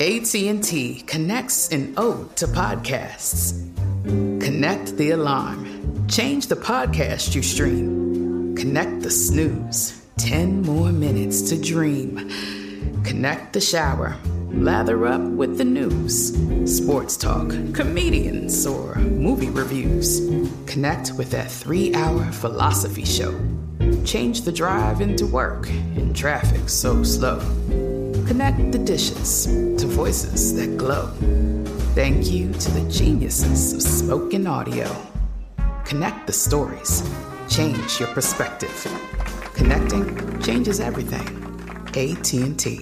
AT&T connects an ode to podcasts. Connect the alarm. Change the podcast you stream. Connect the snooze. 10 more minutes to dream. Connect the shower. Lather up with the news. Sports talk, comedians, or movie reviews. Connect with that 3-hour philosophy show. Change the drive into work in traffic so slow. Connect the dishes to voices that glow. Thank you to the geniuses of spoken audio. Connect the stories. Change your perspective. Connecting changes everything. AT&T.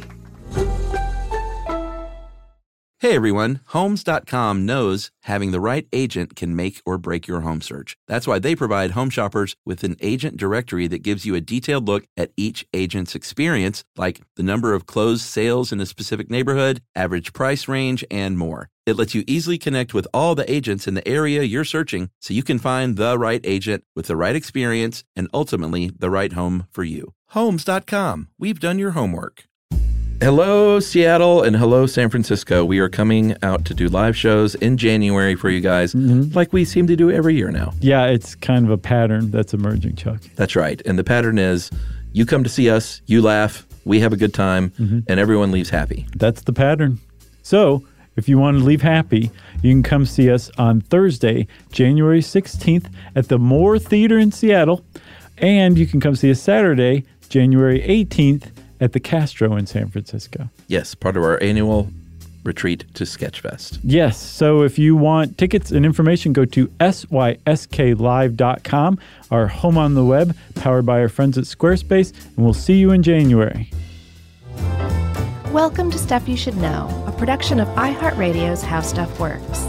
Hey everyone, Homes.com knows having the right agent can make or break your home search. That's why they provide home shoppers with an agent directory that gives you a detailed look at each agent's experience, like the number of closed sales in a specific neighborhood, average price range, and more. It lets you easily connect with all the agents in the area you're searching so you can find the right agent with the right experience and ultimately the right home for you. Homes.com. We've done your homework. Hello, Seattle, and hello, San Francisco. We are coming out to do live shows in January for you guys, like we seem to do every year now. Yeah, it's kind of a pattern that's emerging, Chuck. That's right. And the pattern is you come to see us, you laugh, we have a good time, and everyone leaves happy. That's the pattern. So if you want to leave happy, you can come see us on Thursday, January 16th at the Moore Theater in Seattle. And you can come see us Saturday, January 18th at the Castro in San Francisco. Yes, part of our annual retreat to Sketchfest. Yes, so if you want tickets and information, go to sysklive.com, our home on the web, powered by our friends at Squarespace, and we'll see you in January. Welcome to Stuff You Should Know, a production of iHeartRadio's How Stuff Works.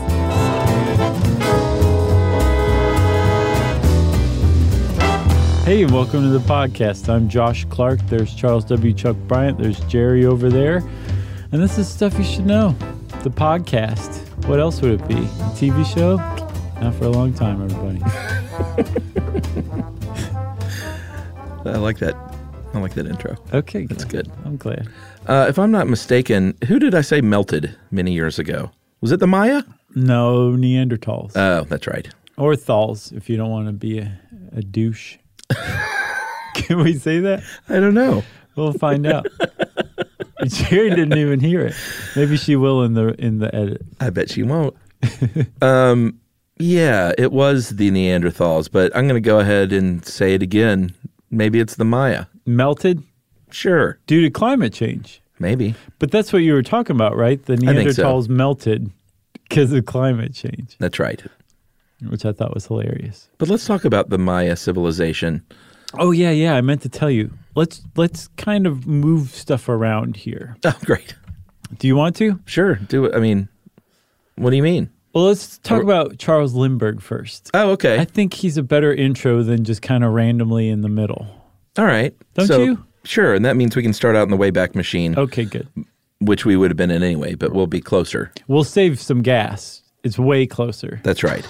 Hey, and welcome to the podcast. I'm Josh Clark. There's Charles W. Chuck Bryant. There's Jerry over there. And this is Stuff You Should Know, the podcast. What else would it be? A TV show? Not for a long time, everybody. I like that. I like that intro. Okay, That's good. I'm glad. If I'm not mistaken, who did I say melted many years ago? Was it the Maya? No, Neanderthals. Oh, that's right. Or Thals, if you don't want to be a douche. Can we say that? I don't know. We'll find out. Jerry didn't even hear it. Maybe she will in the edit. I bet she won't. Yeah, it was the Neanderthals, but I'm going to go ahead and say it again. Maybe it's the Maya. Melted? Sure. Due to climate change. Maybe. But that's what you were talking about, right? The Neanderthals melted because of climate change. That's right. Which I thought was hilarious. But let's talk about the Maya civilization. Oh, yeah. I meant to tell you. Let's kind of move stuff around here. Oh, great. Do you want to? Sure. Do it. I mean, what do you mean? Well, let's talk about Charles Lindbergh first. Oh, okay. I think he's a better intro than just kind of randomly in the middle. All right. Don't you? Sure. And that means we can start out in the Wayback Machine. Okay, good. Which we would have been in anyway, but we'll be closer. We'll save some gas. It's way closer. That's right.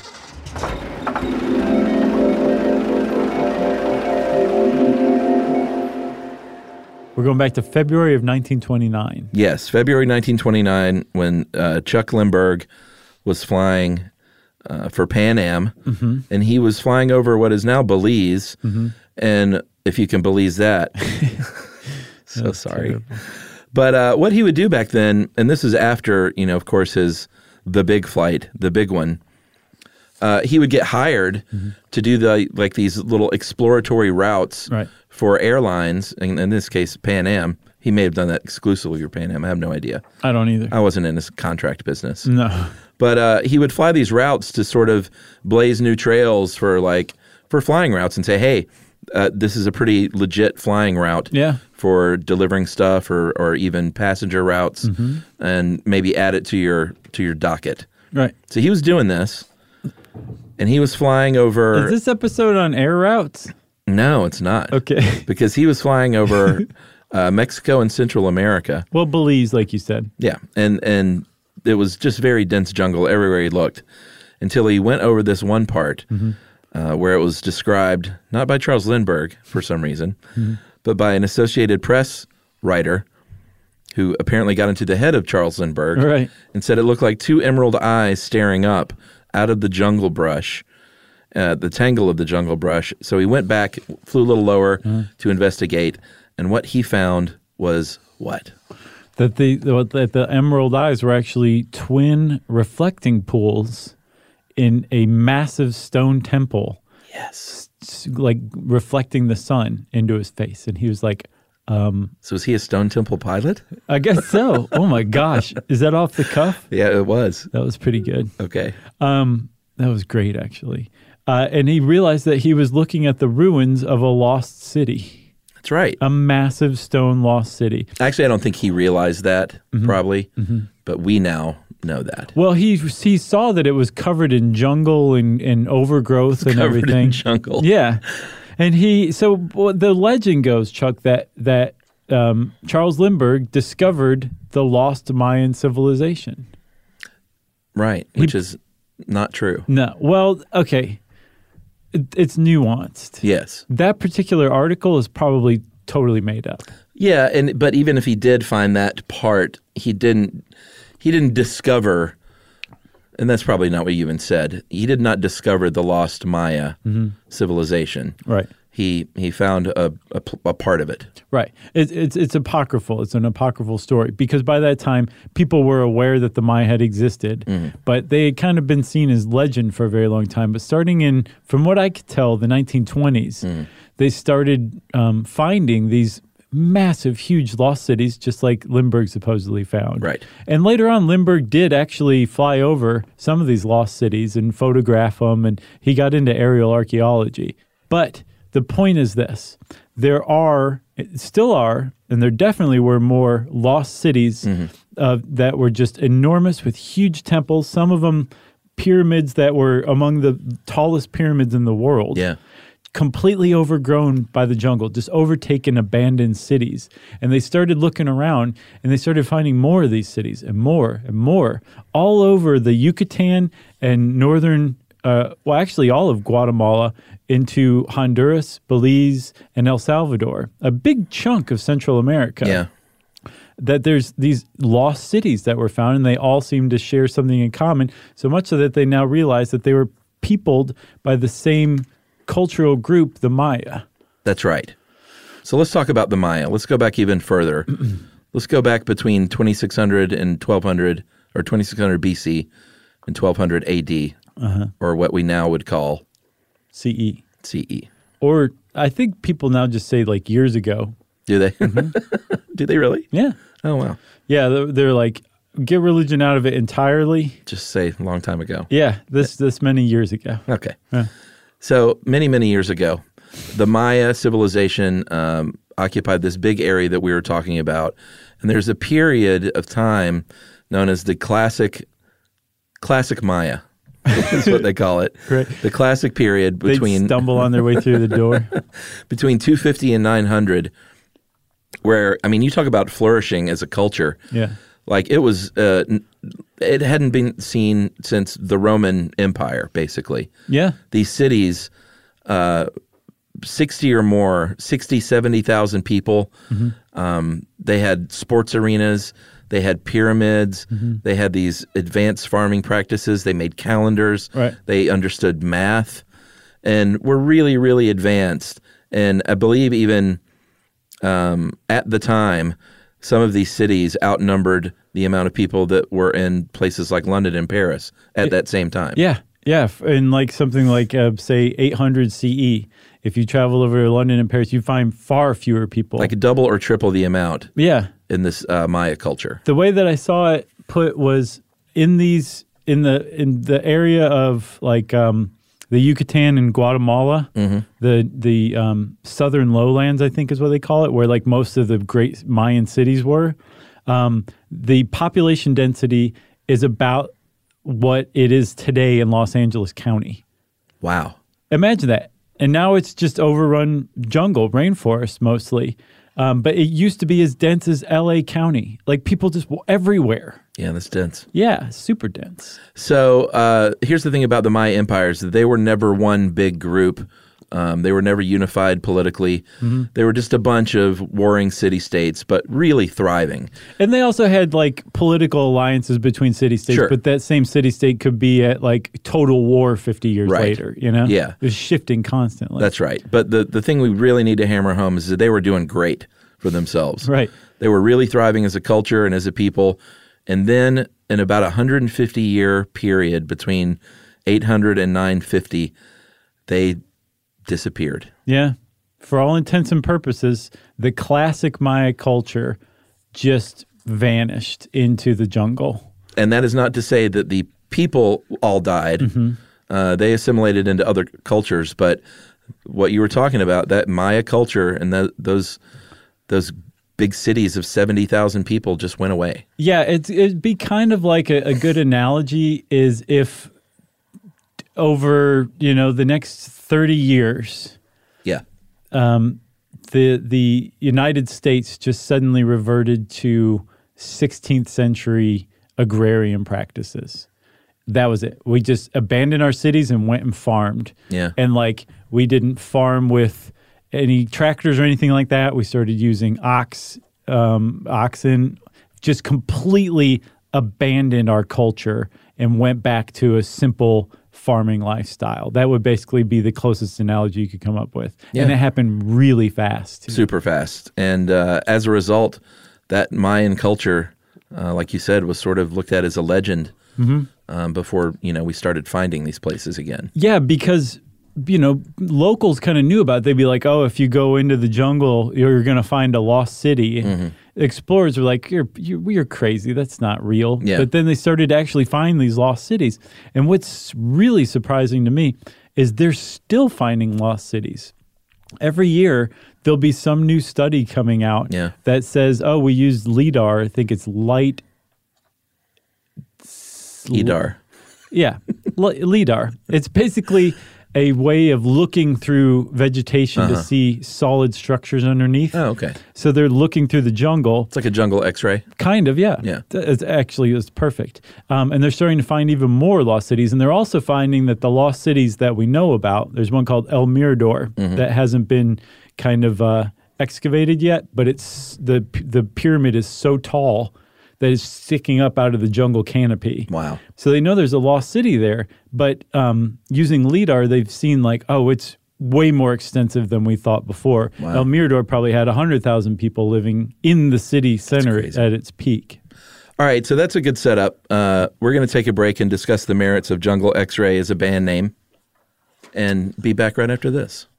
We're going back to February of 1929. Yes, February 1929, when Chuck Lindbergh was flying for Pan Am, and he was flying over what is now Belize, and if you can Belize that, so sorry. Terrible. But what he would do back then, and this is after, of course, the big flight, the big one, he would get hired to do these little exploratory routes for airlines, and in this case, Pan Am. He may have done that exclusively for Pan Am. I have no idea. I don't either. I wasn't in his contract business. No. But he would fly these routes to sort of blaze new trails for flying routes and say, hey, this is a pretty legit flying route for delivering stuff or even passenger routes, and maybe add it to your docket. Right. So he was doing this, and he was flying over. Is this episode on air routes? No, it's not. Okay. Because he was flying over Mexico and Central America. Well, Belize, like you said. Yeah, and it was just very dense jungle everywhere he looked until he went over this one part where it was described, not by Charles Lindbergh for some reason, but by an Associated Press writer who apparently got into the head of Charles Lindbergh, Right. and said it looked like two emerald eyes staring up out of the jungle brush, the tangle of the jungle brush. So he went back, flew a little lower to investigate, and what he found was what? That the emerald eyes were actually twin reflecting pools in a massive stone temple, Yes. like reflecting the sun into his face. And he was like, So is he a Stone Temple pilot? I guess so. Oh my gosh. Is that off the cuff? Yeah, it was. That was pretty good. Okay. That was great, actually. And he realized that he was looking at the ruins of a lost city, That's right. a massive stone lost city. Actually, I don't think he realized that, probably, but we now know that. Well, he saw that it was covered in jungle and overgrowth and Covered everything. in jungle. Yeah. And the legend goes, Chuck, that Charles Lindbergh discovered the lost Mayan civilization. Right, which is not true. No. Well, okay. It's nuanced. Yes. That particular article is probably totally made up. Yeah, but even if he did find that part, he didn't discover, and that's probably not what you even said. He did not discover the lost Maya civilization. Right. He found a part of it. Right. It's apocryphal. It's an apocryphal story because by that time, people were aware that the Maya had existed, but they had kind of been seen as legend for a very long time. But starting in, from what I could tell, the 1920s, they started finding these massive, huge lost cities, just like Lindbergh supposedly found. Right. And later on, Lindbergh did actually fly over some of these lost cities and photograph them, and he got into aerial archaeology. But the point is this. Still are, and there definitely were more lost cities that were just enormous with huge temples, some of them pyramids that were among the tallest pyramids in the world. Yeah. Completely overgrown by the jungle, just overtaken, abandoned cities. And they started looking around and they started finding more of these cities and more all over the Yucatan and northern, actually all of Guatemala into Honduras, Belize, and El Salvador, a big chunk of Central America. Yeah. That there's these lost cities that were found and they all seem to share something in common, so much so that they now realize that they were peopled by the same cultural group, the Maya. That's right. So let's talk about the Maya. Let's go back even further. Let's go back between 2600 and 1200, or 2600 BC and 1200 AD, or what we now would call CE. CE. Or I think people now just say like years ago. Do they? Do they really? Yeah. Oh, wow. Yeah, they're like, get religion out of it entirely. Just say a long time ago. Yeah, this many years ago. Okay. Yeah. So many, many years ago, the Maya civilization occupied this big area that we were talking about. And there's a period of time known as the classic Maya. That's what they call it. Right. The classic period between... They'd stumble on their way through the door. between 250 and 900, where, I mean, you talk about flourishing as a culture. Yeah. Like it was, it hadn't been seen since the Roman Empire, basically. Yeah. These cities, 70,000 people. They had sports arenas. They had pyramids. They had these advanced farming practices. They made calendars. Right. They understood math and were really, really advanced. And I believe even at the time, some of these cities outnumbered the amount of people that were in places like London and Paris at that same time. Yeah. Yeah. And like something like, say, 800 CE, if you travel over to London and Paris, you find far fewer people. Like double or triple the amount. Yeah. In this Maya culture. The way that I saw it put was in the area of like the Yucatan and Guatemala, the southern lowlands, I think is what they call it, where like most of the great Mayan cities were. The population density is about what it is today in Los Angeles County. Wow. Imagine that. And now it's just overrun jungle, rainforest mostly. But it used to be as dense as LA County. Like people just everywhere. Yeah, that's dense. Yeah, super dense. So here's the thing about the Maya empires. They were never one big group They were never unified politically. They were just a bunch of warring city-states, but really thriving. And they also had like political alliances between city-states, Sure. but that same city-state could be at like total war 50 years Right. later, you know? Yeah. It was shifting constantly. That's right. But the thing we really need to hammer home is that they were doing great for themselves. Right. They were really thriving as a culture and as a people. And then in about a 150-year period between 800 and 950, they disappeared. Yeah. For all intents and purposes, the classic Maya culture just vanished into the jungle. And that is not to say that the people all died. They assimilated into other cultures. But what you were talking about, that Maya culture and those big cities of 70,000 people just went away. Yeah, it'd be kind of like a good analogy is if over, the next 30 years, Yeah. the United States just suddenly reverted to 16th century agrarian practices. That was it. We just abandoned our cities and went and farmed. Yeah. And like we didn't farm with any tractors or anything like that. We started using oxen, just completely abandoned our culture and went back to a simple farming lifestyle. That would basically be the closest analogy you could come up with. Yeah. And it happened really fast. Super fast. And as a result, that Mayan culture, like you said, was sort of looked at as a legend before, we started finding these places again. Yeah, because locals kind of knew about it. They'd be like, oh, if you go into the jungle, you're going to find a lost city. Explorers were like, you're crazy. That's not real. Yeah. But then they started to actually find these lost cities. And what's really surprising to me is they're still finding lost cities. Every year, there'll be some new study coming out that says, oh, we used LIDAR. I think it's light. LIDAR. Yeah, LIDAR. It's basically a way of looking through vegetation to see solid structures underneath. Oh, okay. So they're looking through the jungle. It's like a jungle X-ray. Kind of, yeah. Yeah. It's perfect. And they're starting to find even more lost cities. And they're also finding that the lost cities that we know about, there's one called El Mirador that hasn't been kind of excavated yet, but it's the pyramid is so tall that is sticking up out of the jungle canopy. Wow. So they know there's a lost city there, but using LIDAR, they've seen like, oh, it's way more extensive than we thought before. Wow. El Mirador probably had 100,000 people living in the city center at its peak. All right, so that's a good setup. We're going to take a break and discuss the merits of Jungle X-Ray as a band name and be back right after this.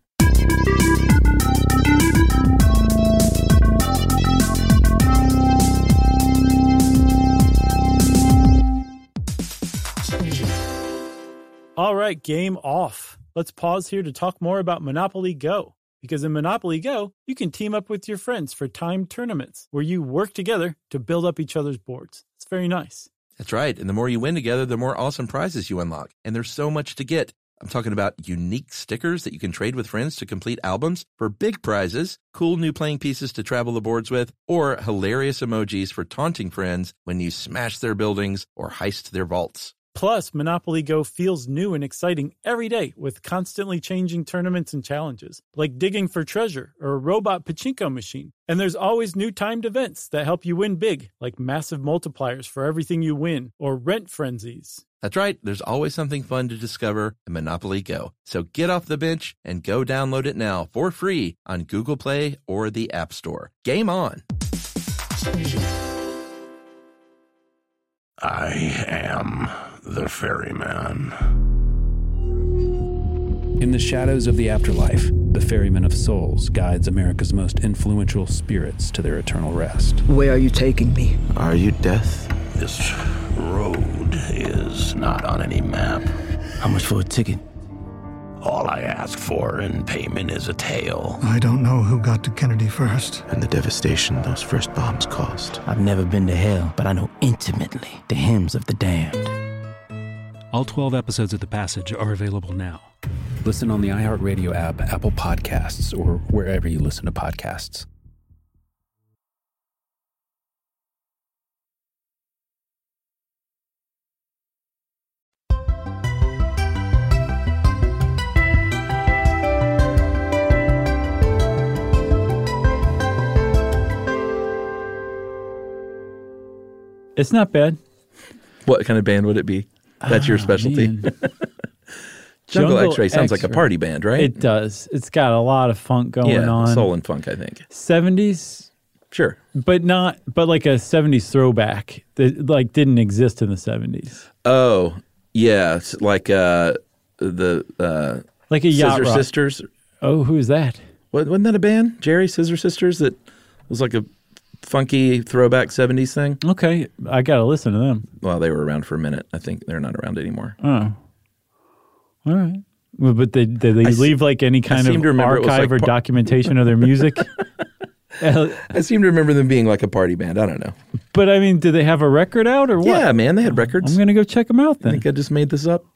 All right, game off. Let's pause here to talk more about Monopoly Go. Because in Monopoly Go, you can team up with your friends for timed tournaments where you work together to build up each other's boards. It's very nice. That's right. And the more you win together, the more awesome prizes you unlock. And there's so much to get. I'm talking about unique stickers that you can trade with friends to complete albums for big prizes, cool new playing pieces to travel the boards with, or hilarious emojis for taunting friends when you smash their buildings or heist their vaults. Plus, Monopoly Go feels new and exciting every day with constantly changing tournaments and challenges, like digging for treasure or a robot pachinko machine. And there's always new timed events that help you win big, like massive multipliers for everything you win or rent frenzies. That's right. There's always something fun to discover in Monopoly Go. So get off the bench and go download it now for free on Google Play or the App Store. Game on. I am the ferryman. In the shadows of the afterlife, the Ferryman of Souls guides America's most influential spirits to their eternal rest. Where are you taking me? Are you death? This road is not on any map. How much for a ticket? All I ask for in payment is a tale. I don't know who got to Kennedy first. And the devastation those first bombs caused. I've never been to hell, but I know intimately the hymns of the damned. All 12 episodes of The Passage are available now. Listen on the iHeartRadio app, Apple Podcasts, or wherever you listen to podcasts. It's not bad. What kind of band would it be? That's your specialty. Jungle X-Ray sounds like a party band, right? It does. It's got a lot of funk going on. Soul and funk, I think. 70s, sure, but like a 70s throwback that like didn't exist in the 70s. Oh, yeah, it's like the like a yacht Scissor rock. Sisters. Oh, who's that? Wasn't that a band? Jerry Scissor Sisters that was like a funky throwback 70s thing? Okay, I got to listen to them. Well, they were around for a minute. I think they're not around anymore. Oh. All right. Well, but did they leave like any kind of archive or documentation of their music? I seem to remember them being like a party band. I don't know. But I mean, did they have a record out or what? Yeah, man, they had records. I'm going to go check them out then. I think I just made this up.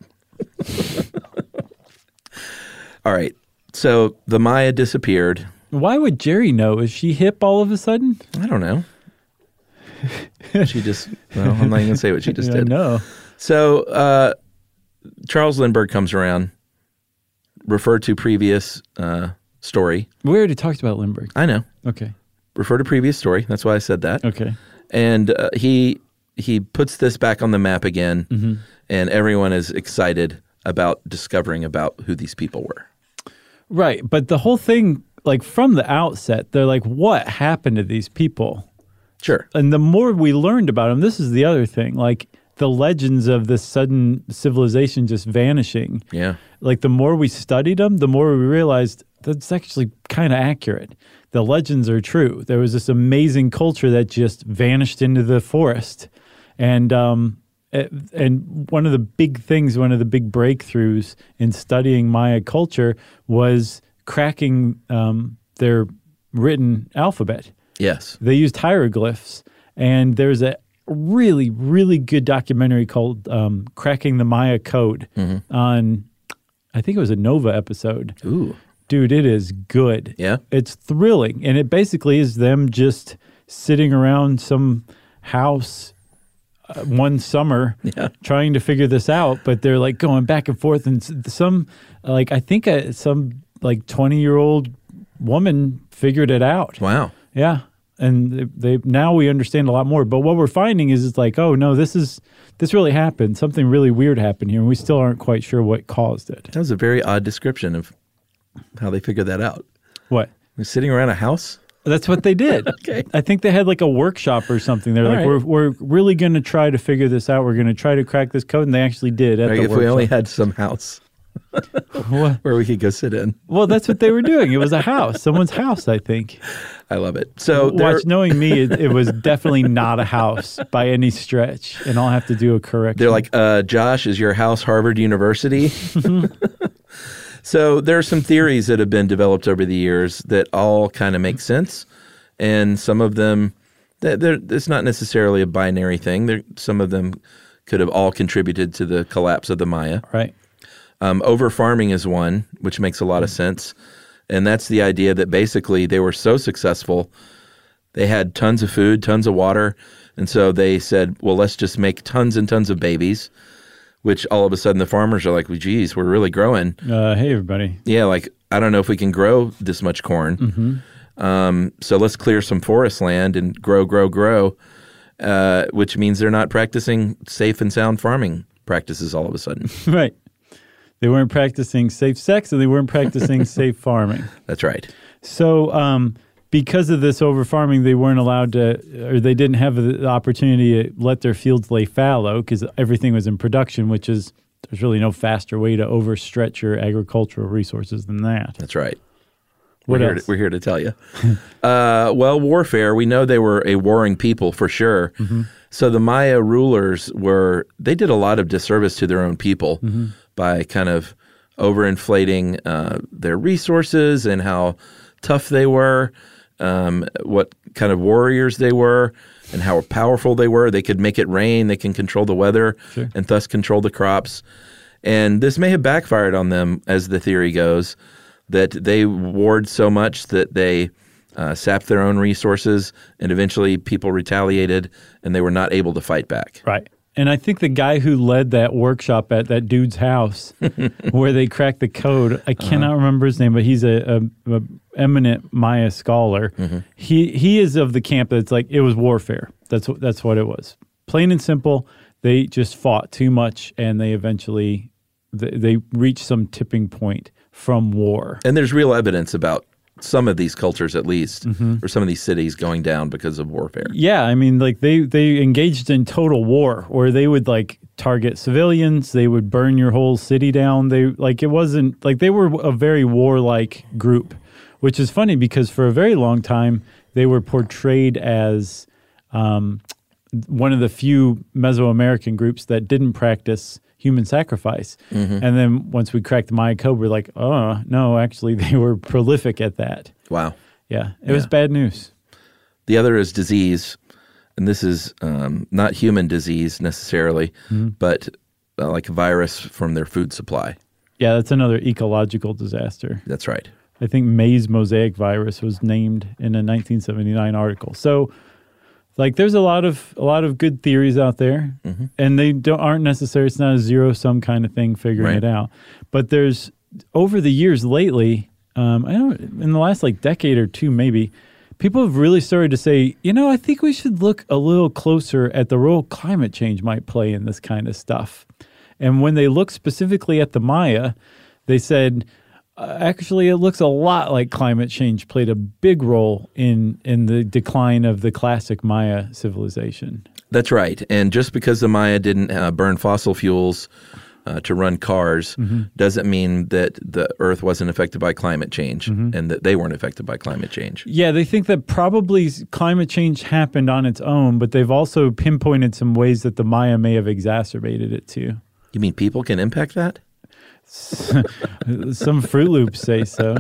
All right. So the Maya disappeared. Why would Jerry know? Is she hip all of a sudden? I don't know. She just, well, I'm not even going to say what she just did. No. So Charles Lindbergh comes around, referred to previous story. We already talked about Lindbergh. I know. Okay. Refer to previous story. That's why I said that. Okay. And he puts this back on the map again, and everyone is excited about discovering about who these people were. Right. But the whole thing, like from the outset, they're like, what happened to these people? Sure. And the more we learned about them, this is the other thing, like the legends of this sudden civilization just vanishing. Yeah. Like the more we studied them, the more we realized that's actually kind of accurate. The legends are true. There was this amazing culture that just vanished into the forest. And one of the big things, one of the big breakthroughs in studying Maya culture was cracking their written alphabet. Yes. They used hieroglyphs. And there's a really, really good documentary called Cracking the Maya Code on, I think it was a Nova episode. Ooh. Dude, it is good. Yeah? It's thrilling. And it basically is them just sitting around some house one summer trying to figure this out. But they're like going back and forth. And some 20-year-old woman figured it out. Wow. Yeah. And they now we understand a lot more. But what we're finding is it's like, oh, no, this really happened. Something really weird happened here. And we still aren't quite sure what caused it. That was a very odd description of how they figured that out. What? They're sitting around a house? That's what they did. Okay. I think they had like a workshop or something. They're like, right. we're really going to try to figure this out. We're going to try to crack this code. And they actually did at the If workshop. we only had some house where we could go sit in. Well, that's what they were doing. It was a house. Someone's house, I think. I love it. So knowing me, it was definitely not a house by any stretch. And I'll have to do a correction. They're like, Josh, is your house Harvard University? So there are some theories that have been developed over the years that all kind of make sense. And some of them, it's not necessarily a binary thing. Some of them could have all contributed to the collapse of the Maya. Right. Over-farming is one, which makes a lot of sense. And that's the idea that basically they were so successful, they had tons of food, tons of water, and so they said, well, let's just make tons and tons of babies, which all of a sudden the farmers are like, well, geez, we're really growing. Hey, everybody. Yeah, like, I don't know if we can grow this much corn. So let's clear some forest land and grow, which means they're not practicing safe and sound farming practices all of a sudden. Right. They weren't practicing safe sex and they weren't practicing safe farming. That's right. So because of this over-farming, they weren't allowed to, or they didn't have the opportunity to let their fields lay fallow because everything was in production, which is, there's really no faster way to overstretch your agricultural resources than that. That's right. What else? We're here to tell you. Well, warfare, we know they were a warring people for sure. So the Maya rulers they did a lot of disservice to their own people by kind of overinflating their resources and how tough they were, what kind of warriors they were, and how powerful they were. They could make it rain, they can control the weather, and thus control the crops. And this may have backfired on them, as the theory goes, that they warred so much that they sapped their own resources, and eventually people retaliated, and they were not able to fight back. Right. And I think the guy who led that workshop at that dude's house where they cracked the code, I cannot remember his name, but he's a eminent Maya scholar. He is of the camp that's like, it was warfare. That's what it was. plain and simple, they just fought too much, and they eventually they reached some tipping point from war. And there's real evidence about some of these cultures, at least, or some of these cities going down because of warfare. Yeah, I mean, like they engaged in total war, where they would like target civilians, they would burn your whole city down. It wasn't like they were a very warlike group, which is funny because for a very long time they were portrayed as one of the few Mesoamerican groups that didn't practice human sacrifice. And then once we cracked the Maya code, we're like, oh, no, actually, they were prolific at that. Wow. Yeah, it was bad news. The other is disease, and this is not human disease necessarily, but like a virus from their food supply. Yeah, that's another ecological disaster. That's right. I think maize mosaic virus was named in a 1979 article. So, like, there's a lot of good theories out there, and they aren't necessary. It's not a zero-sum kind of thing figuring it out. But there's, over the years lately, in the last like decade or two maybe, people have really started to say, I think we should look a little closer at the role climate change might play in this kind of stuff. And when they looked specifically at the Maya, they said, actually, it looks a lot like climate change played a big role in the decline of the classic Maya civilization. That's right. And just because the Maya didn't burn fossil fuels to run cars doesn't mean that the Earth wasn't affected by climate change and that they weren't affected by climate change. Yeah, they think that probably climate change happened on its own, but they've also pinpointed some ways that the Maya may have exacerbated it too. You mean people can impact that? Some Fruit Loops say so.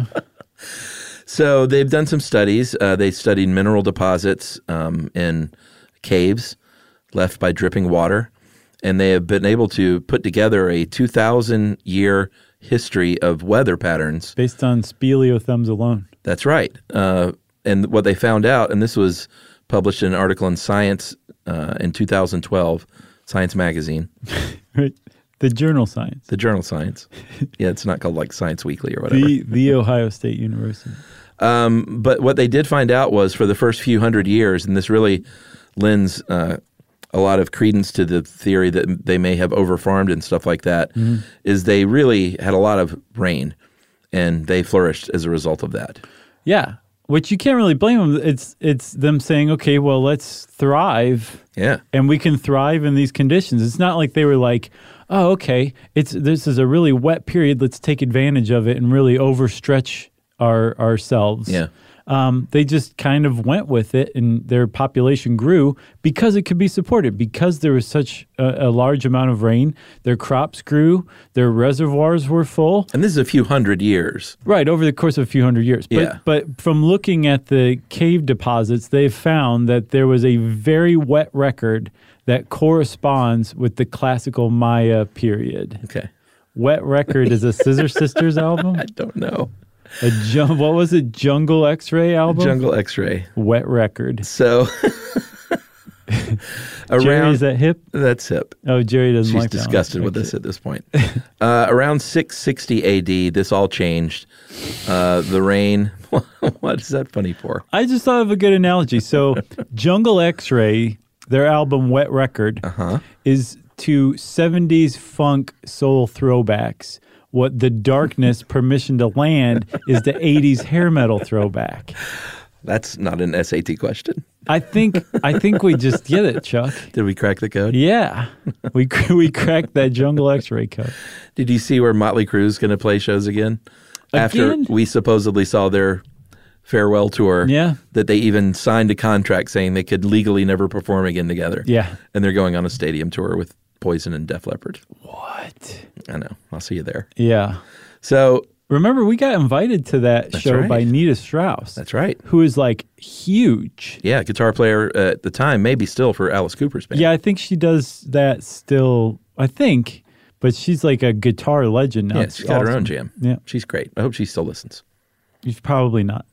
So they've done some studies. They studied mineral deposits in caves left by dripping water, and they have been able to put together a 2,000-year history of weather patterns. Based on speleothems alone. That's right. And what they found out, and this was published in an article in Science in 2012, Science Magazine. Right. The journal Science. The journal Science. Yeah, it's not called like Science Weekly or whatever. The Ohio State University. But what they did find out was for the first few hundred years, and this really lends a lot of credence to the theory that they may have overfarmed and stuff like that, is they really had a lot of rain, and they flourished as a result of that. Yeah, which you can't really blame them. It's them saying, okay, well, let's thrive. Yeah. And we can thrive in these conditions. It's not like they were like, oh, okay, this is a really wet period. Let's take advantage of it and really overstretch ourselves. Yeah. They just kind of went with it, and their population grew because it could be supported, because there was such a large amount of rain. Their crops grew, their reservoirs were full. And this is a few hundred years. Right, over the course of a few hundred years. But from looking at the cave deposits, they've found that there was a very wet record that corresponds with the classical Maya period. Okay. Wet Record is a Scissor Sisters album? I don't know. What was it? Jungle X-Ray album? Jungle X-Ray. Wet Record. So Jerry, is that hip? That's hip. Oh, Jerry doesn't like that. She's disgusted with this at this point. Around 660 AD, this all changed. The rain. What is that funny for? I just thought of a good analogy. So Jungle X-Ray, their album Wet Record, is to 70s funk soul throwbacks what The Darkness Permission to Land is to 80s hair metal throwback. That's not an SAT question. I think we just get it, Chuck. Did we crack the code? Yeah. We cracked that Jungle X-Ray code. Did you see where Motley Crue is going to play shows again? After we supposedly saw their farewell tour, that they even signed a contract saying they could legally never perform again together. Yeah. And they're going on a stadium tour with Poison and Def Leppard. What? I know. I'll see you there. Yeah. So remember, we got invited to that show by Nita Strauss. That's right. Who is like huge. Yeah, guitar player at the time, maybe still for Alice Cooper's band. Yeah, I think she does that still, I think. But she's like a guitar legend now. Yeah, she's got her own jam. Yeah. She's great. I hope she still listens. Probably not.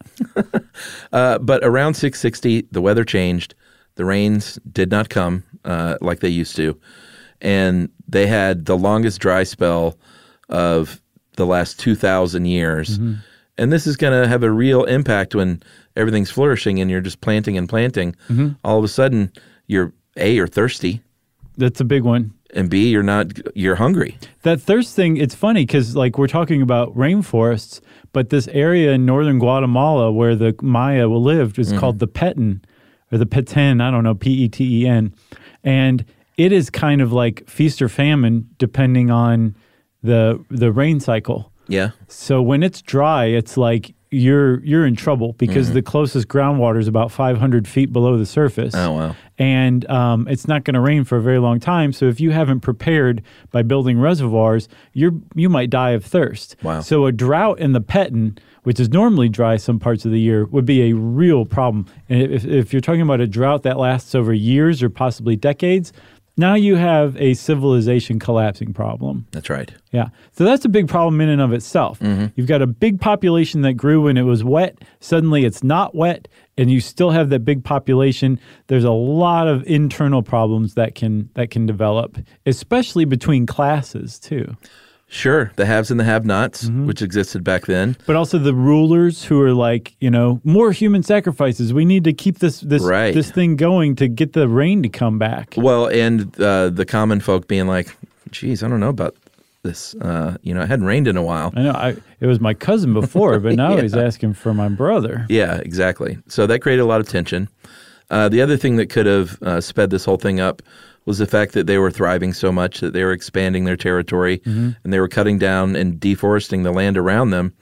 But around 660, the weather changed. The rains did not come like they used to. And they had the longest dry spell of the last 2,000 years. Mm-hmm. And this is going to have a real impact when everything's flourishing and you're just planting and planting. Mm-hmm. All of a sudden, you're thirsty That's a big one. And B, you're hungry. That thirst thing, it's funny because like we're talking about rainforests, but this area in northern Guatemala where the Maya lived is called the Petén or the Petén, I don't know, P-E-T-E-N. And it is kind of like feast or famine depending on the rain cycle. Yeah. So when it's dry, it's like you're in trouble because the closest groundwater is about 500 feet below the surface. Oh, wow. And it's not going to rain for a very long time. So if you haven't prepared by building reservoirs, you might die of thirst. Wow. So a drought in the Petén, which is normally dry some parts of the year, would be a real problem. And if you're talking about a drought that lasts over years or possibly decades, now you have a civilization collapsing problem. That's right. Yeah. So that's a big problem in and of itself. You've got a big population that grew when it was wet. Suddenly it's not wet, and you still have that big population. There's a lot of internal problems that can develop, especially between classes too. Sure, the haves and the have-nots, which existed back then. But also the rulers who are like, more human sacrifices. We need to keep this thing going to get the rain to come back. Well, and the common folk being like, geez, I don't know about this. It hadn't rained in a while. I know. It was my cousin before, but now he's asking for my brother. Yeah, exactly. So that created a lot of tension. The other thing that could have sped this whole thing up was the fact that they were thriving so much that they were expanding their territory and they were cutting down and deforesting the land around them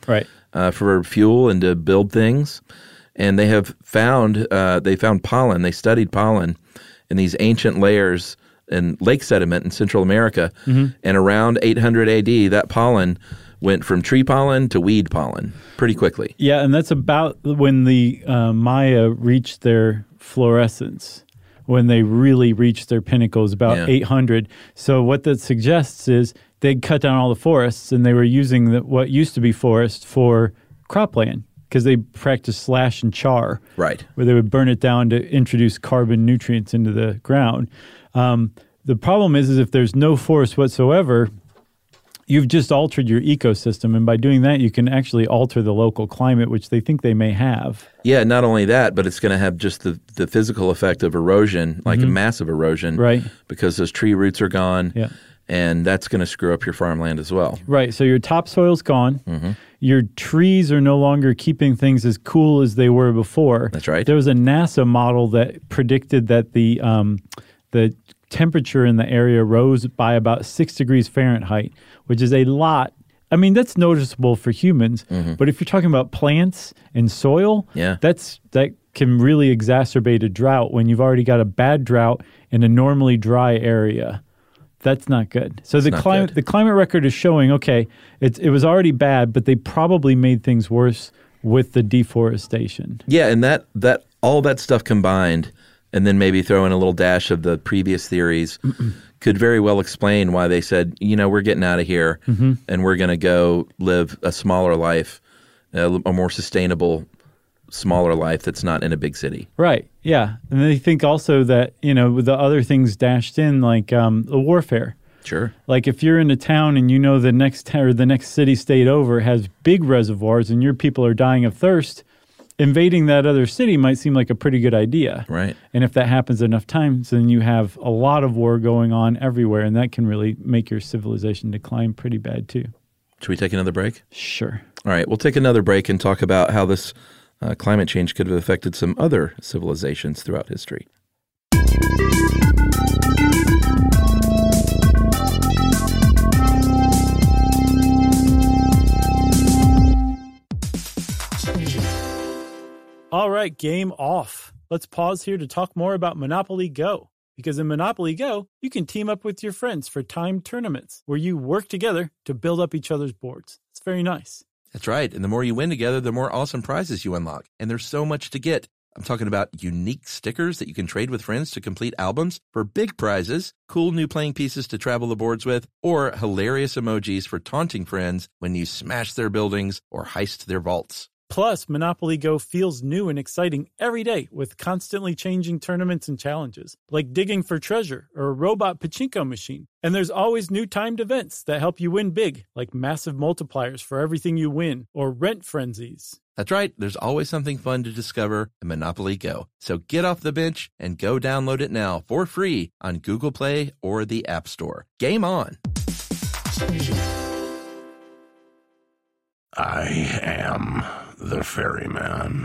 for fuel and to build things. And they found pollen. They studied pollen in these ancient layers in lake sediment in Central America. And around 800 AD, that pollen went from tree pollen to weed pollen pretty quickly. Yeah, and that's about when the Maya reached their fluorescence. When they really reached their pinnacles, about 800. So what that suggests is they'd cut down all the forests, and they were using what used to be forest for cropland because they practiced slash and char, right? Where they would burn it down to introduce carbon nutrients into the ground. The problem is if there's no forest whatsoever, you've just altered your ecosystem, and by doing that, you can actually alter the local climate, which they think they may have. Yeah, not only that, but it's going to have just the physical effect of erosion, like a massive erosion, right? Because those tree roots are gone, and that's going to screw up your farmland as well. Right, so your topsoil's gone. Your trees are no longer keeping things as cool as they were before. That's right. There was a NASA model that predicted that the temperature in the area rose by about 6 degrees Fahrenheit, which is a lot. I mean, that's noticeable for humans, but if you're talking about plants and soil, that can really exacerbate a drought when you've already got a bad drought in a normally dry area. That's not good. So the climate record is showing, okay, it was already bad, but they probably made things worse with the deforestation. Yeah, and that all that stuff combined, and then maybe throw in a little dash of the previous theories, could very well explain why they said, we're getting out of here and we're going to go live a smaller life, a more sustainable, smaller life that's not in a big city. Right, yeah. And they think also that, with the other things dashed in, like the warfare. Sure. Like if you're in a town and the next city-state over has big reservoirs and your people are dying of thirst, invading that other city might seem like a pretty good idea. Right. And if that happens enough times, then you have a lot of war going on everywhere, and that can really make your civilization decline pretty bad too. Should we take another break? Sure. All right, we'll take another break and talk about how this climate change could have affected some other civilizations throughout history. All right, game off. Let's pause here to talk more about Monopoly Go. Because in Monopoly Go, you can team up with your friends for timed tournaments where you work together to build up each other's boards. It's very nice. That's right. And the more you win together, the more awesome prizes you unlock. And there's so much to get. I'm talking about unique stickers that you can trade with friends to complete albums for big prizes, cool new playing pieces to travel the boards with, or hilarious emojis for taunting friends when you smash their buildings or heist their vaults. Plus, Monopoly Go feels new and exciting every day with constantly changing tournaments and challenges, like digging for treasure or a robot pachinko machine. And there's always new timed events that help you win big, like massive multipliers for everything you win or rent frenzies. That's right. There's always something fun to discover in Monopoly Go. So get off the bench and go download it now for free on Google Play or the App Store. Game on. I am the ferryman.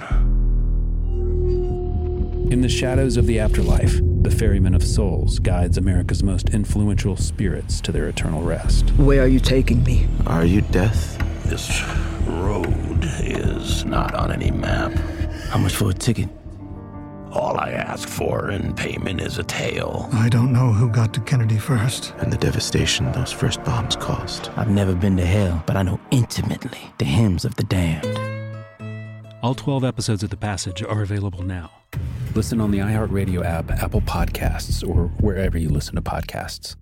In the shadows of the afterlife, the Ferryman of Souls guides America's most influential spirits to their eternal rest. Where are you taking me? Are you death? This road is not on any map. How much for a ticket? All I ask for in payment is a tale. I don't know who got to Kennedy first. And the devastation those first bombs caused. I've never been to hell, but I know intimately the hymns of the damned. All 12 episodes of The Passage are available now. Listen on the iHeartRadio app, Apple Podcasts, or wherever you listen to podcasts.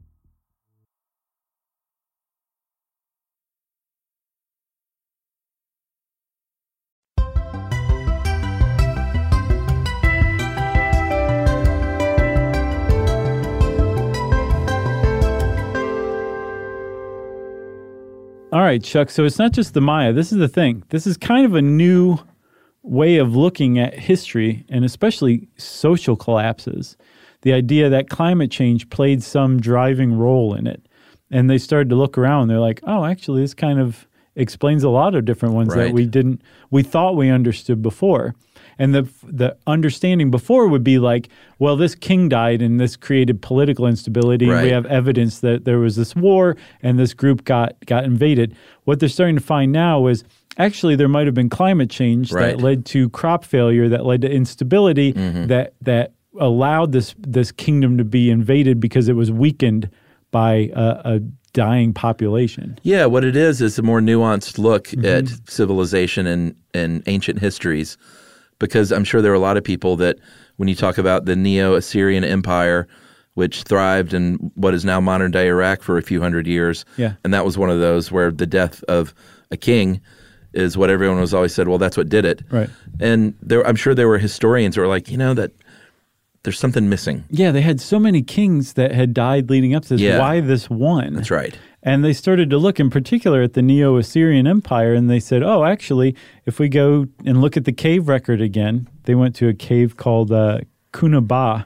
All right, Chuck. So it's not just the Maya. This is the thing. This is kind of a new way of looking at history and especially social collapses. The idea that climate change played some driving role in it. And they started to look around. They're like, oh, actually, this kind of explains a lot of different ones that we thought we understood before. And the understanding before would be like, well, this king died and this created political instability. Right. And we have evidence that there was this war and this group got invaded. What they're starting to find now is actually there might have been climate change that led to crop failure, that led to instability, that allowed this kingdom to be invaded because it was weakened by a dying population. Yeah, what it is a more nuanced look at civilization and ancient histories. Because I'm sure there are a lot of people that when you talk about the Neo-Assyrian Empire, which thrived in what is now modern-day Iraq for a few hundred years, and that was one of those where the death of a king is what everyone was always said, well, that's what did it. Right. And I'm sure there were historians who were like, that there's something missing. Yeah, they had so many kings that had died leading up to this. Yeah. Why this one? That's right. And they started to look in particular at the Neo-Assyrian Empire, and they said, oh, actually, if we go and look at the cave record again, they went to a cave called Kunaba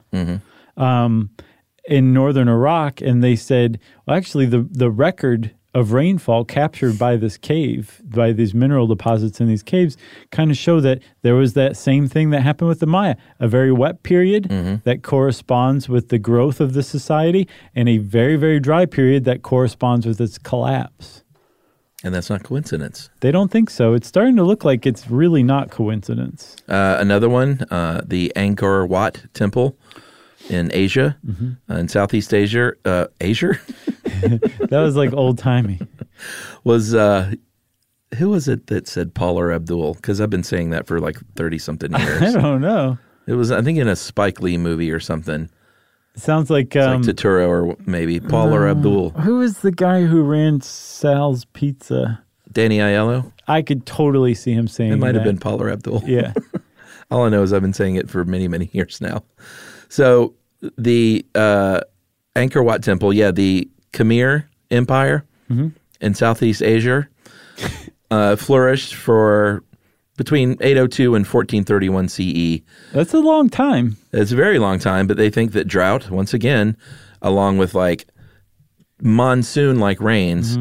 in northern Iraq, and they said, well, actually, the record of rainfall captured by this cave, by these mineral deposits in these caves, kind of show that there was that same thing that happened with the Maya, a very wet period that corresponds with the growth of the society, and a very, very dry period that corresponds with its collapse. And that's not coincidence. They don't think so. It's starting to look like it's really not coincidence. Another one, the Angkor Wat Temple in Asia, in Southeast Asia. Asia? That was like old-timey. Was who was it that said Paula Abdul? Because I've been saying that for like 30-something years. I don't know. It was, I think, in a Spike Lee movie or something. It sounds like... It's like Totoro or maybe Paula Abdul. Who is the guy who ran Sal's Pizza? Danny Aiello? I could totally see him saying that. It might have been Paula Abdul. Yeah. All I know is I've been saying it for many, many years now. So the Angkor Wat Temple, the Khmer Empire in Southeast Asia flourished for between 802 and 1431 CE. That's a long time. It's a very long time, but they think that drought, once again, along with like monsoon-like rains,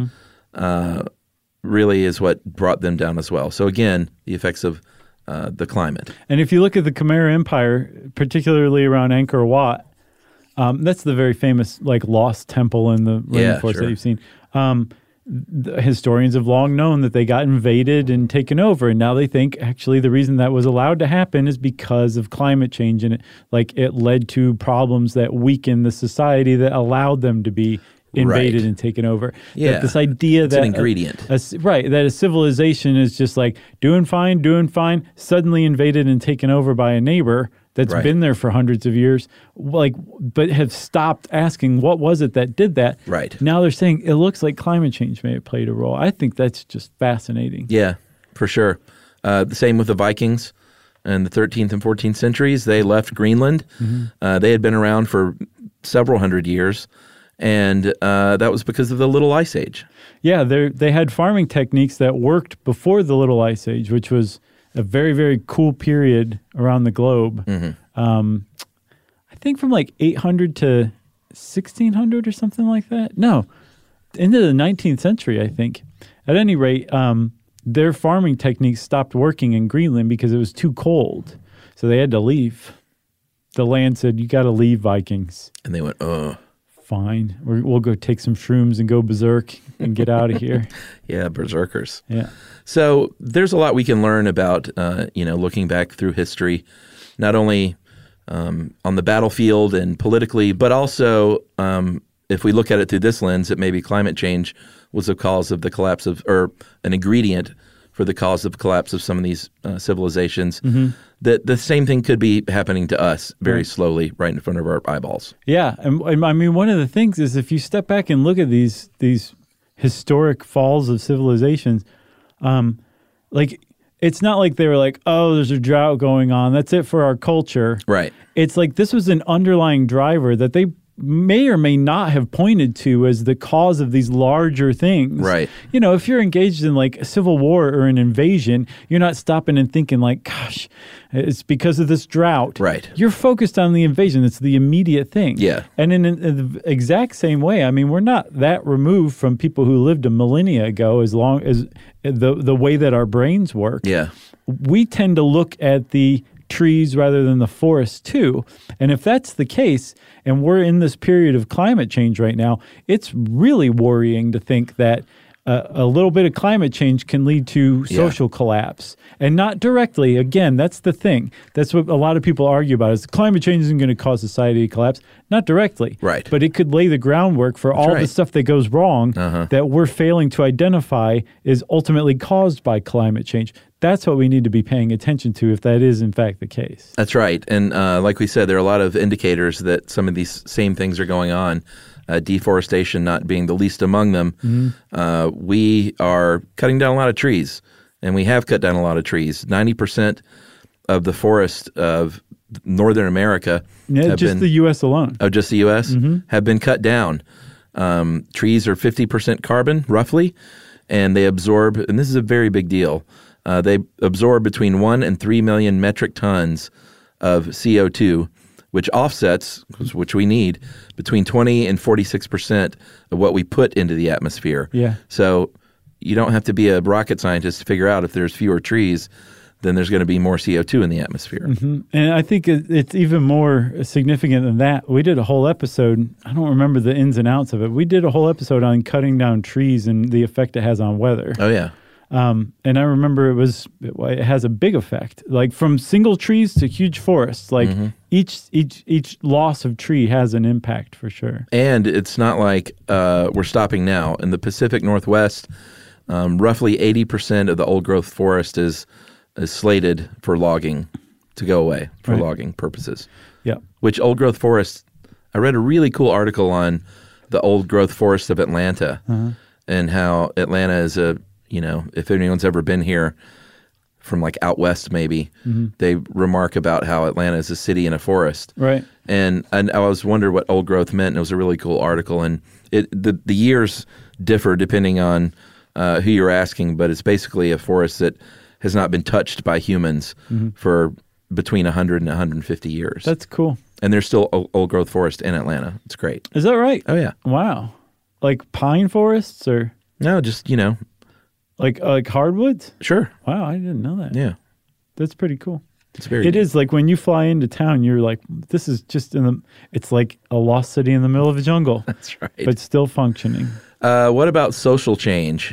really is what brought them down as well. So again, the effects of the climate. And if you look at the Khmer Empire, particularly around Angkor Wat, that's the very famous like lost temple in the rainforest that you've seen. The historians have long known that they got invaded and taken over, and now they think actually the reason that was allowed to happen is because of climate change, and it led to problems that weakened the society that allowed them to be invaded and taken over. Yeah, that this idea that an ingredient, that a civilization is just like doing fine, suddenly invaded and taken over by a neighbor that's been there for hundreds of years, but have stopped asking what was it that did that. Right. Now they're saying it looks like climate change may have played a role. I think that's just fascinating. Yeah, for sure. The same with the Vikings in the 13th and 14th centuries. They left Greenland. They had been around for several hundred years, And that was because of the Little Ice Age. Yeah, they had farming techniques that worked before the Little Ice Age, which was a very, very cool period around the globe. I think from like 800 to 1600 or something like that. No, into the 19th century, I think. At any rate, their farming techniques stopped working in Greenland because it was too cold. So they had to leave. The land said, you got to leave, Vikings. And they went, fine. We'll go take some shrooms and go berserk and get out of here. Yeah, berserkers. Yeah. So there's a lot we can learn about, looking back through history, not only on the battlefield and politically, but also if we look at it through this lens, that maybe climate change was a cause of the collapse of, or an ingredient for the cause of collapse of some of these civilizations. That the same thing could be happening to us very slowly right in front of our eyeballs. Yeah. And I mean, one of the things is if you step back and look at these historic falls of civilizations, it's not like they were like, oh, there's a drought going on. That's it for our culture. Right. It's like this was an underlying driver that they may or may not have pointed to as the cause of these larger things. Right. You know, if you're engaged in like a civil war or an invasion, you're not stopping and thinking like, gosh, it's because of this drought. Right. You're focused on the invasion. It's the immediate thing. Yeah. And in the exact same way, I mean, we're not that removed from people who lived a millennia ago as long as the way that our brains work. Yeah. We tend to look at the trees rather than the forest too. And if that's the case, and we're in this period of climate change right now, it's really worrying to think that a little bit of climate change can lead to social collapse. And not directly. Again, that's the thing. That's what a lot of people argue about is climate change isn't going to cause society to collapse. Not directly. Right. But it could lay the groundwork for all the stuff that goes wrong that we're failing to identify is ultimately caused by climate change. That's what we need to be paying attention to if that is in fact the case. That's right. And like we said, there are a lot of indicators that some of these same things are going on. Deforestation not being the least among them. We are cutting down a lot of trees, and we have cut down a lot of trees. 90% of the forest of Northern America, the U.S. alone. Oh, just the U.S. Have been cut down. Trees are 50% carbon, roughly, and they absorb, and this is a very big deal, they absorb between 1 and 3 million metric tons of CO2, which offsets, which we need, between 20 and 46% of what we put into the atmosphere. Yeah. So you don't have to be a rocket scientist to figure out if there's fewer trees, then there's going to be more CO2 in the atmosphere. And I think it's even more significant than that. We did a whole episode, I don't remember the ins and outs of it. We did a whole episode on cutting down trees and the effect it has on weather. Oh, yeah. And I remember it has a big effect, like from single trees to huge forests. Like each loss of tree has an impact for sure. And it's not like we're stopping now. In the Pacific Northwest, roughly 80% of the old growth forest is slated for logging to go away for logging purposes. Yeah. Which old growth forest? I read a really cool article on the old growth forest of Atlanta and how Atlanta is if anyone's ever been here from like out west, maybe they remark about how Atlanta is a city in a forest. Right. And I was wondering what old growth meant. And it was a really cool article. And the years differ depending on who you're asking, but it's basically a forest that has not been touched by humans for between 100 and 150 years. That's cool. And there's still old growth forest in Atlanta. It's great. Is that right? Oh, yeah. Wow. Like pine forests or? No, just, Like hardwoods? Sure. Wow, I didn't know that. Yeah. That's pretty cool. It is like when you fly into town, you're like, this is just it's like a lost city in the middle of a jungle. That's right. But still functioning. What about social change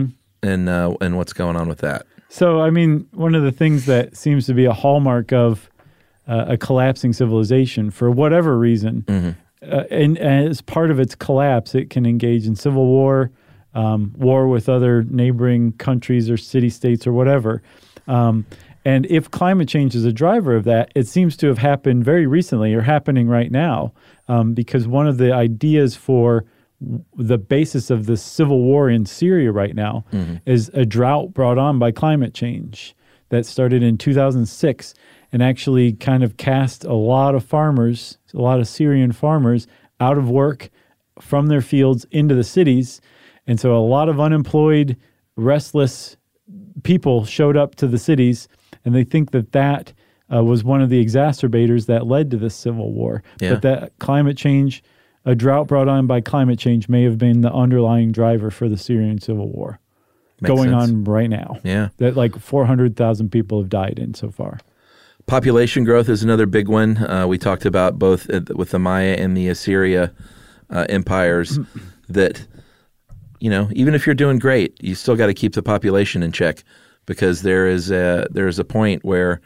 and what's going on with that? So, I mean, one of the things that seems to be a hallmark of a collapsing civilization for whatever reason, and as part of its collapse, it can engage in civil war, war with other neighboring countries or city-states or whatever. And if climate change is a driver of that, it seems to have happened very recently or happening right now because one of the ideas for the basis of the civil war in Syria right now is a drought brought on by climate change that started in 2006 and actually kind of cast a lot of farmers, a lot of Syrian farmers out of work from their fields into the cities. And so a lot of unemployed, restless people showed up to the cities, and they think that was one of the exacerbators that led to this civil war. Yeah. But that climate change, a drought brought on by climate change, may have been the underlying driver for the Syrian civil war. Makes going sense. on right now. Yeah. That like 400,000 people have died in so far. Population growth is another big one. We talked about both with the Maya and the Assyria empires that, even if you're doing great, you still got to keep the population in check, because there is a point where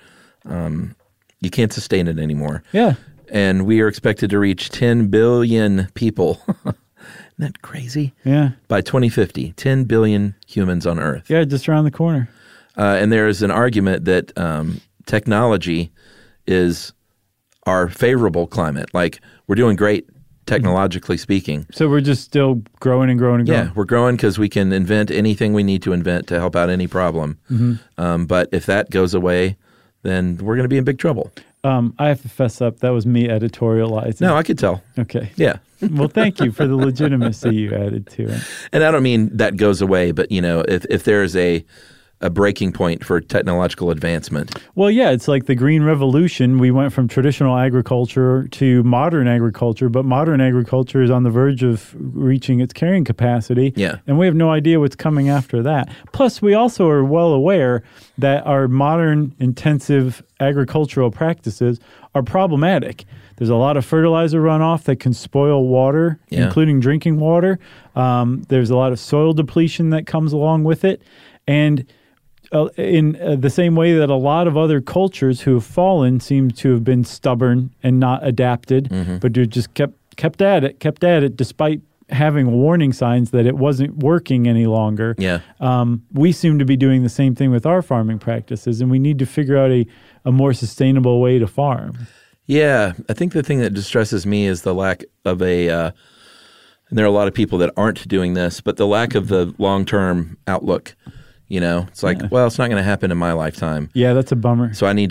you can't sustain it anymore. Yeah. And we are expected to reach 10 billion people. Isn't that crazy? Yeah. By 2050, 10 billion humans on Earth. Yeah, just around the corner. And there is an argument that technology is our favorable climate. Like, we're doing great technologically speaking. So we're just still growing and growing and growing. Yeah, we're growing because we can invent anything we need to invent to help out any problem. Mm-hmm. But if that goes away, then we're going to be in big trouble. I have to fess up. That was me editorializing. No, I could tell. Okay. Yeah. Well, thank you for the legitimacy you added to it. And I don't mean that goes away, but, if there is a breaking point for technological advancement. Well, yeah, it's like the Green Revolution. We went from traditional agriculture to modern agriculture, but modern agriculture is on the verge of reaching its carrying capacity. Yeah. And we have no idea what's coming after that. Plus, we also are well aware that our modern intensive agricultural practices are problematic. There's a lot of fertilizer runoff that can spoil water, including drinking water. There's a lot of soil depletion that comes along with it. And in the same way that a lot of other cultures who have fallen seem to have been stubborn and not adapted, but they just kept at it despite having warning signs that it wasn't working any longer. Yeah. We seem to be doing the same thing with our farming practices, and we need to figure out a more sustainable way to farm. Yeah. I think the thing that distresses me is the lack of and there are a lot of people that aren't doing this, but the lack of the long-term outlook. It's like, well, it's not going to happen in my lifetime. Yeah, that's a bummer. So I need to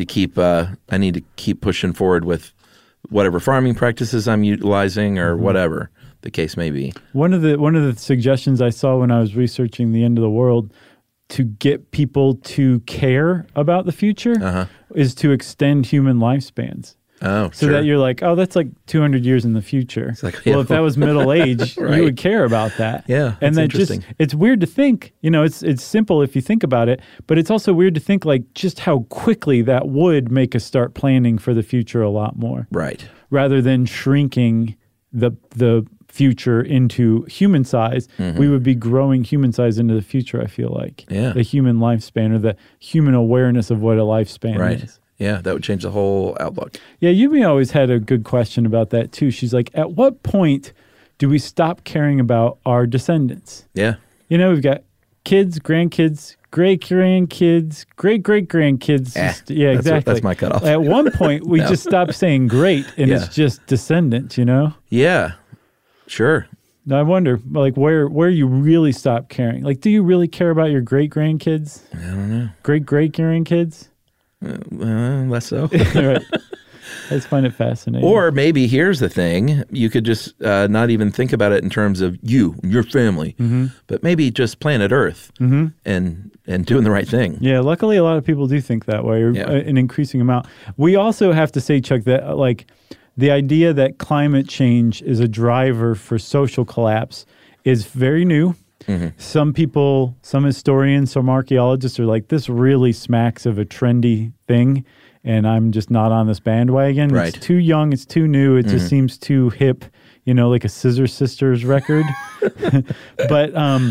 keep pushing forward with whatever farming practices I'm utilizing or whatever the case may be. One of the suggestions I saw when I was researching the end of the world to get people to care about the future is to extend human lifespans. Oh, so that you're like, oh, that's like 200 years in the future. It's like, well, if that was middle age, right. You would care about that. Yeah, and that it's weird to think. It's simple if you think about it, but it's also weird to think like just how quickly that would make us start planning for the future a lot more. Right. Rather than shrinking the future into human size, we would be growing human size into the future. I feel like the human lifespan or the human awareness of what a lifespan is. Yeah, that would change the whole outlook. Yeah, Yumi always had a good question about that, too. She's like, at what point do we stop caring about our descendants? Yeah. We've got kids, grandkids, great-grandkids, great-great-grandkids. Yeah, exactly. That's my cutoff. At one point, we just stop saying great, and it's just descendants, Yeah, sure. Now, I wonder, like, where you really stop caring. Like, do you really care about your great-grandkids? I don't know. Great-great-grandkids? Less so. Right. I just find it fascinating. Or maybe here's the thing. You could just not even think about it in terms of you and your family, but maybe just planet Earth and doing the right thing. Yeah, luckily a lot of people do think that way, or an increasing amount. We also have to say, Chuck, that like the idea that climate change is a driver for social collapse is very new. Some people, some historians, some archaeologists are like, this really smacks of a trendy thing, and I'm just not on this bandwagon. Right. It's too young, it's too new, it just seems too hip, like a Scissor Sisters record. But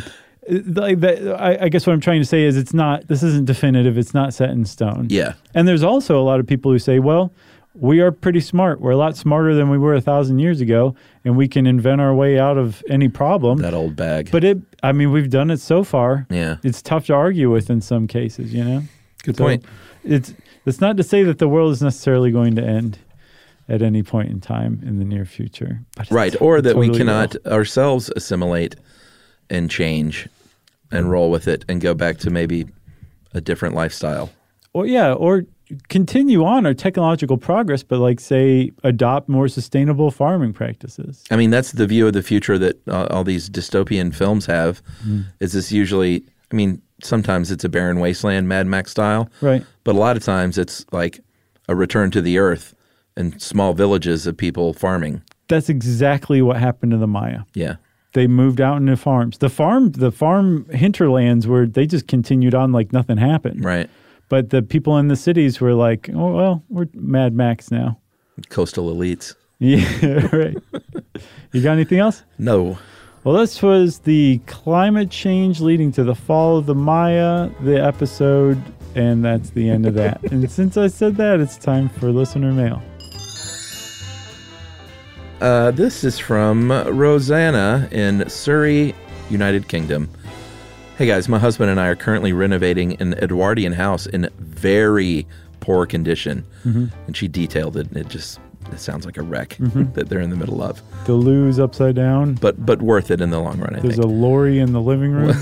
I guess what I'm trying to say is this isn't definitive, it's not set in stone. Yeah. And there's also a lot of people who say, well, we are pretty smart. We're a lot smarter than we were 1,000 years ago, and we can invent our way out of any problem. That old bag. But we've done it so far. Yeah. It's tough to argue with in some cases, Good point. It's not to say that the world is necessarily going to end at any point in time in the near future. But right, or that we cannot ourselves assimilate and change and roll with it and go back to maybe a different lifestyle. Or continue on our technological progress, but like say adopt more sustainable farming practices. I mean, that's the view of the future that all these dystopian films have. Is this usually, I mean, sometimes it's a barren wasteland, Mad Max style. Right. But a lot of times it's like a return to the earth and small villages of people farming. That's exactly what happened to the Maya. Yeah. They moved out into farms. The farm hinterlands where they just continued on like nothing happened. Right. But the people in the cities were like, oh, well, we're Mad Max now. Coastal elites. Yeah, right. You got anything else? No. Well, this was the climate change leading to the fall of the Maya, the episode, and that's the end of that. And since I said that, it's time for listener mail. This is from Rosanna in Surrey, United Kingdom. Hey guys, my husband and I are currently renovating an Edwardian house in very poor condition. And she detailed it, and it sounds like a wreck that they're in the middle of. The loo's upside down. But worth it in the long run, I think. There's a lorry in the living room.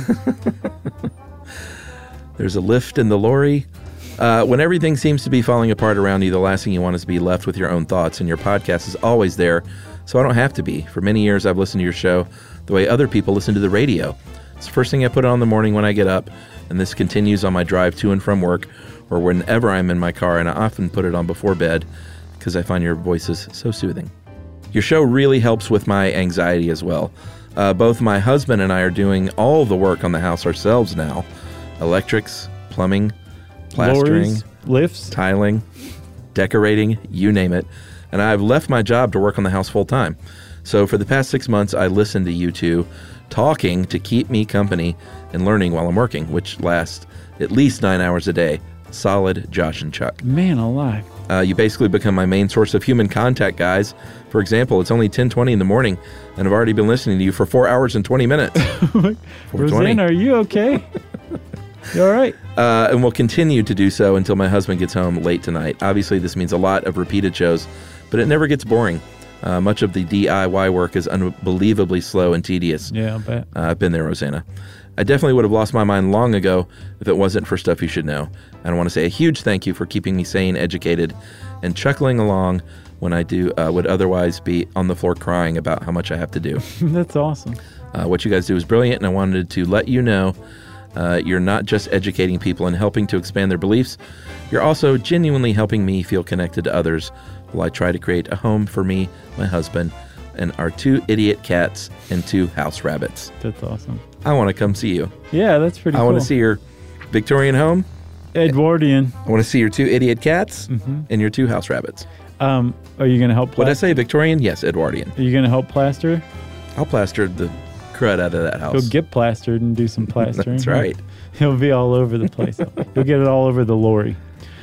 There's a lift in the lorry. When everything seems to be falling apart around you, the last thing you want is to be left with your own thoughts, and your podcast is always there, so I don't have to be. For many years, I've listened to your show the way other people listen to the radio. It's the first thing I put on in the morning when I get up, and this continues on my drive to and from work, or whenever I'm in my car, and I often put it on before bed because I find your voices so soothing. Your show really helps with my anxiety as well. Both my husband and I are doing all the work on the house ourselves now. Electrics, plumbing, plastering, Lorries, lifts, tiling, decorating, you name it. And I've left my job to work on the house full time. So for the past 6 months, I listened to you two talking to keep me company and learning while I'm working, which lasts at least 9 hours a day. Solid Josh and Chuck. Man alive. You basically become my main source of human contact, guys. For example, it's only 10:20 in the morning, and I've already been listening to you for 4 hours and 20 minutes. Rosanna, are you okay? You all right? And we'll continue to do so until my husband gets home late tonight. Obviously, this means a lot of repeated shows, but it never gets boring. Much of the DIY work is unbelievably slow and tedious. Yeah, I bet. I've been there, Rosanna. I definitely would have lost my mind long ago if it wasn't for Stuff You Should Know. And I want to say a huge thank you for keeping me sane, educated, and chuckling along when I would otherwise be on the floor crying about how much I have to do. That's awesome. What you guys do is brilliant, and I wanted to let you know you're not just educating people and helping to expand their beliefs. You're also genuinely helping me feel connected to others while I try to create a home for me, my husband, and our 2 idiot cats and 2 house rabbits. That's awesome. I want to come see you. Yeah, that's pretty cool. I want to see your Victorian home. Edwardian. I want to see your 2 idiot cats and your 2 house rabbits. Are you going to help plaster? What did I say, Victorian? Yes, Edwardian. Are you going to help plaster? I'll plaster the crud out of that house. He'll get plastered and do some plastering. That's right. He'll be all over the place. He'll get it all over the lorry.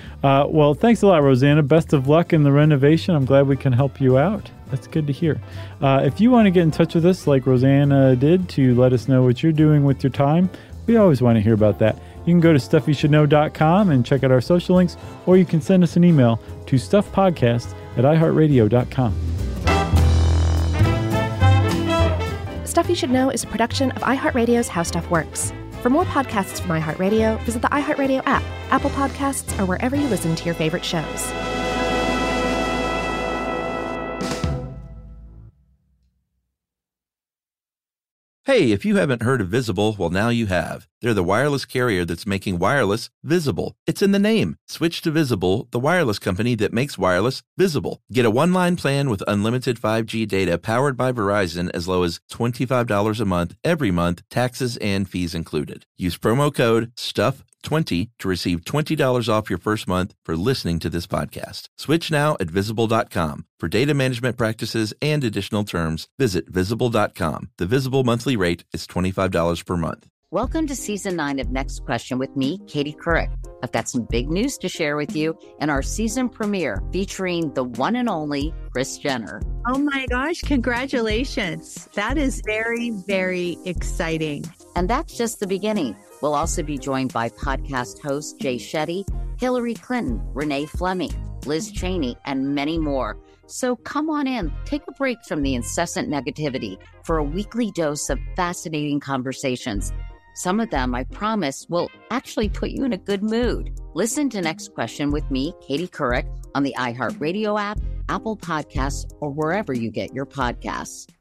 Well, thanks a lot, Rosanna. Best of luck in the renovation. I'm glad we can help you out. That's good to hear. If you want to get in touch with us like Rosanna did to let us know what you're doing with your time, we always want to hear about that. You can go to stuffyoushouldknow.com and check out our social links, or you can send us an email to stuffpodcast@iheartradio.com. Stuff You Should Know is a production of iHeartRadio's How Stuff Works. For more podcasts from iHeartRadio, visit the iHeartRadio app, Apple Podcasts, or wherever you listen to your favorite shows. Hey, if you haven't heard of Visible, well, now you have. They're the wireless carrier that's making wireless visible. It's in the name. Switch to Visible, the wireless company that makes wireless visible. Get a one-line plan with unlimited 5G data powered by Verizon as low as $25 a month every month, taxes and fees included. Use promo code STUFF20 to receive $20 off your first month for listening to this podcast. Switch now at Visible.com. For data management practices and additional terms, visit Visible.com. The Visible monthly rate is $25 per month. Welcome to Season 9 of Next Question with me, Katie Couric. I've got some big news to share with you in our season premiere featuring the one and only Kris Jenner. Oh my gosh, congratulations. That is very, very exciting. And that's just the beginning. We'll also be joined by podcast host Jay Shetty, Hillary Clinton, Renee Fleming, Liz Cheney, and many more. So come on in, take a break from the incessant negativity for a weekly dose of fascinating conversations. Some of them, I promise, will actually put you in a good mood. Listen to Next Question with me, Katie Couric, on the iHeartRadio app, Apple Podcasts, or wherever you get your podcasts.